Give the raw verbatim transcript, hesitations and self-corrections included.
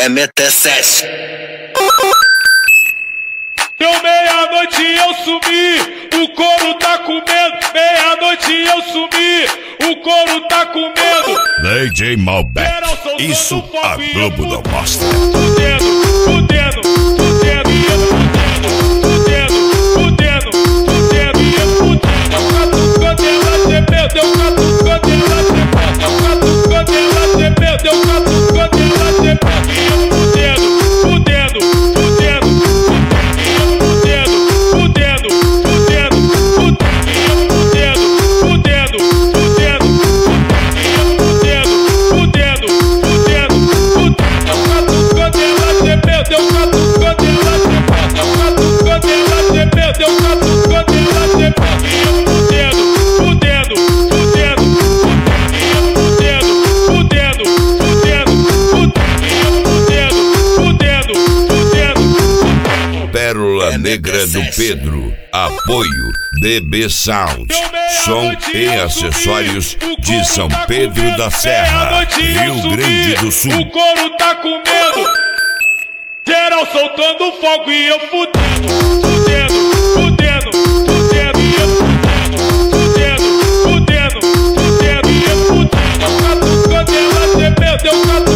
quer meter sete. Deu meia-noite e eu sumi, o couro tá com medo. Meia-noite e eu sumi, o couro tá com medo. D J Malbec, isso a Globo não mostra. Fudendo, fudendo, fudendo e eu fudendo, fudendo, fudendo e eu fudendo. Eu catucando ela gemendo, eu catucando ela gemendo, eu catucando ela gemendo, eu catucando ela gemendo e eu fudendo, fudendo, fudendo, fudendo, fudendo, fudendo, fudendo, fudendo, fudendo, fudendo, fudendo, fudendo, fudendo. Eu catucando ela gemendo, eu catucando ela gemendo, eu catucando ela gemendo, eu catucando ela gemendo e eu fudendo, fudendo, fudendo, fudendo, fudendo, fudendo, fudendo, fudendo, fudendo. Pérola Negra do Pedro, apoio D B Sound, som e acessórios de São Pedro da Serra, Rio Grande do Sul. O couro tá com medo, geral soltando fogo e eu fudendo, fudendo, fudendo, fudendo e eu fudendo, fudendo, fudendo, fudendo e eu fudendo. Eu catucando ela gemendo, eu catucando